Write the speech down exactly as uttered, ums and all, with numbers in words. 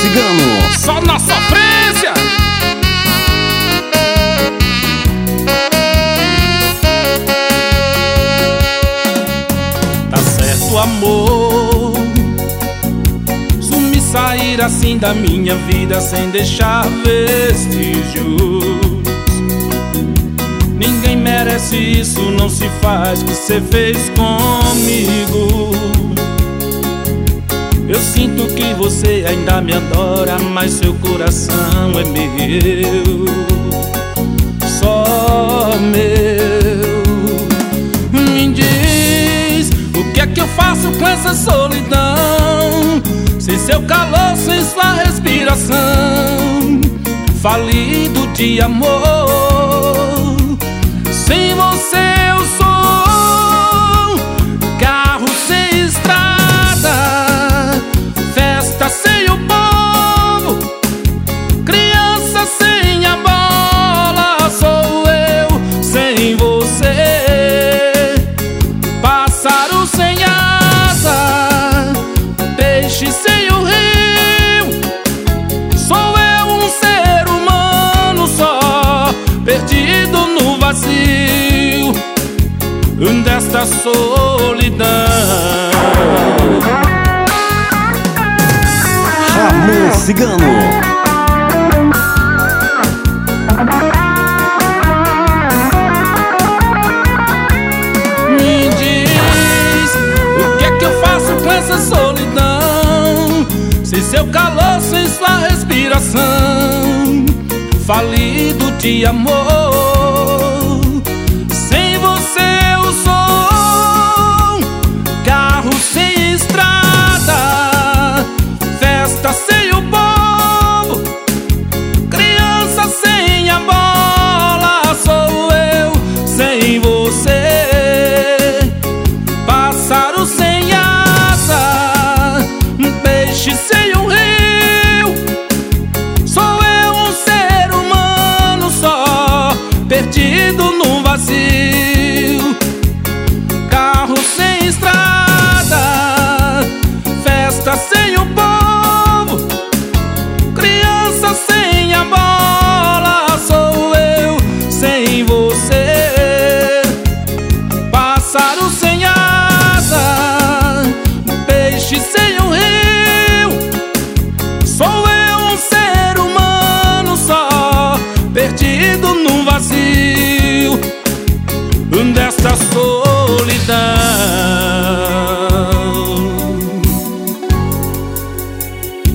Cigano, só na sofrência. Tá certo, amor, sumir, sair assim da minha vida sem deixar vestígios. Ninguém merece isso, não se faz que cê fez comigo. Eu sinto que você ainda me adora, mas seu coração é meu, só meu. Me diz, o que é que eu faço com essa solidão? Sem seu calor, sem sua respiração, falido de amor. Sem você eu sou carro sem estrada, festa sem o povo, criança sem a bola. Sou eu sem você, pássaro sem asa, peixe sem o rio. Sou eu um ser humano só, perdido no vazio desta solidão. Ramon Cigano. Me diz, o que é que eu faço com essa solidão? Sem seu calor, sem sua respiração, falido de amor.